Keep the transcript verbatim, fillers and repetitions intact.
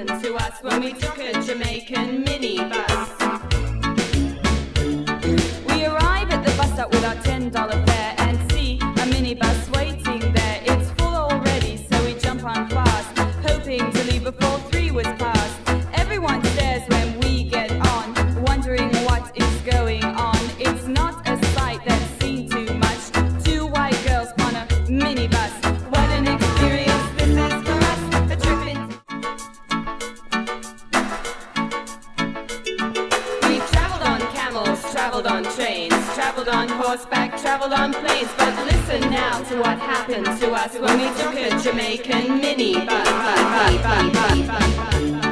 happened to us when we took a Jamaican minibus. We arrive at the bus stop with our ten dollar fare and see a minibus waiting there. It's full already, so we jump on fast, hoping to leave before three was past. Everyone stares when we get on, wondering what is going on. It's not a sight that's seen too much. Two white girls on a minibus. What an experience this is for us. A trip in. We've traveled on camels, traveled on trains, traveled on horseback, traveled on planes. But listen now to what happened to us when we took a Jamaican minibus.